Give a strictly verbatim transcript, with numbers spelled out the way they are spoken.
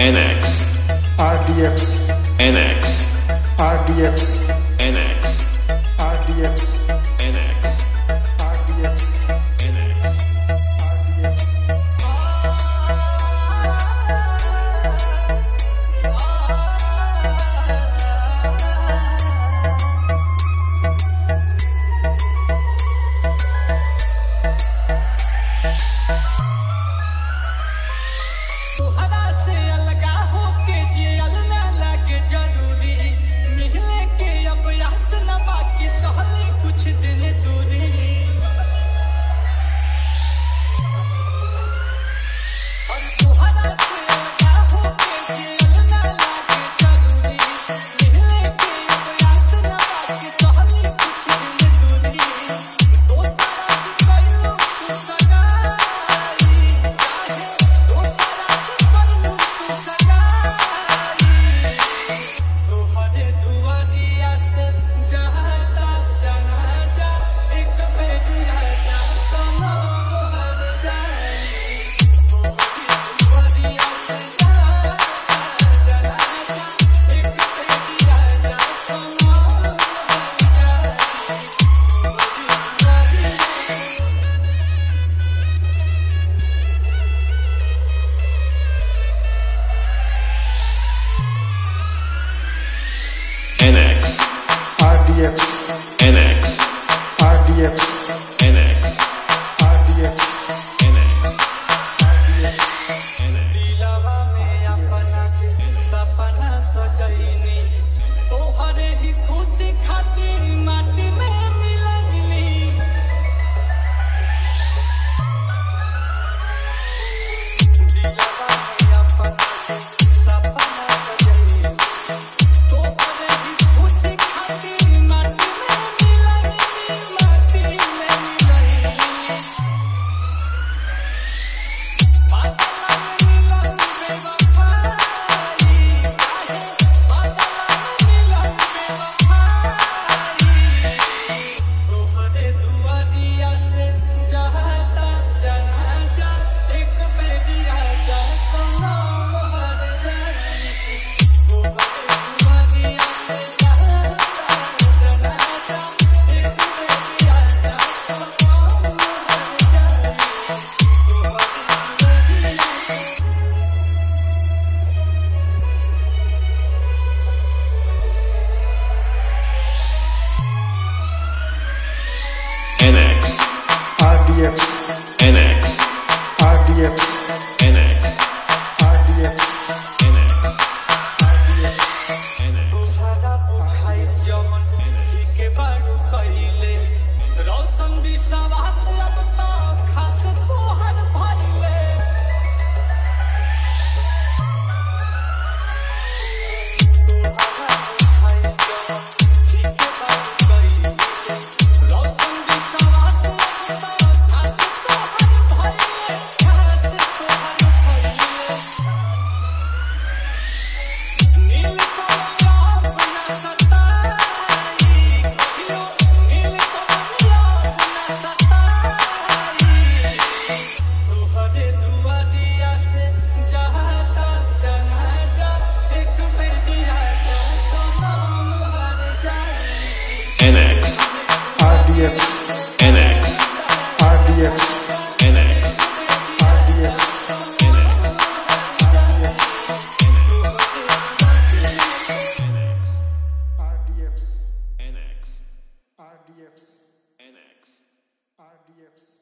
N X R D X N X R D X N X R D X N X R D X N X R D X N X R D X N X R D X N X R D X N X N X दिलवा में अपना के सपना सजैनी तोहरे ही खुशी खातिर माटी में मिलैनी दिलवा में अपना के सपना सजैनी तोहरे ही खुशी खातिर माटी में मिलैनी माटी में मिलैनी N X R D X N X R D X N X R D X N X R D X N X सारा बुझाई जवन जी के बारू कइले रोशन भी सवाल अब तो खास तोहर भइले तोहरा बुझाई जवन जी के बारू कइले रोशन भी सवाल अब तो खास तोहर भइले खास तोहर भइले नील कमला अपना सताई कहियो नील कमला अपना सताई तोहरे दुआरिया से जाता जनाजा एक बेटिया का सनम हर जाई N X R D X N X R D X N X R D X N X R D X R D X N X R D X N X R D X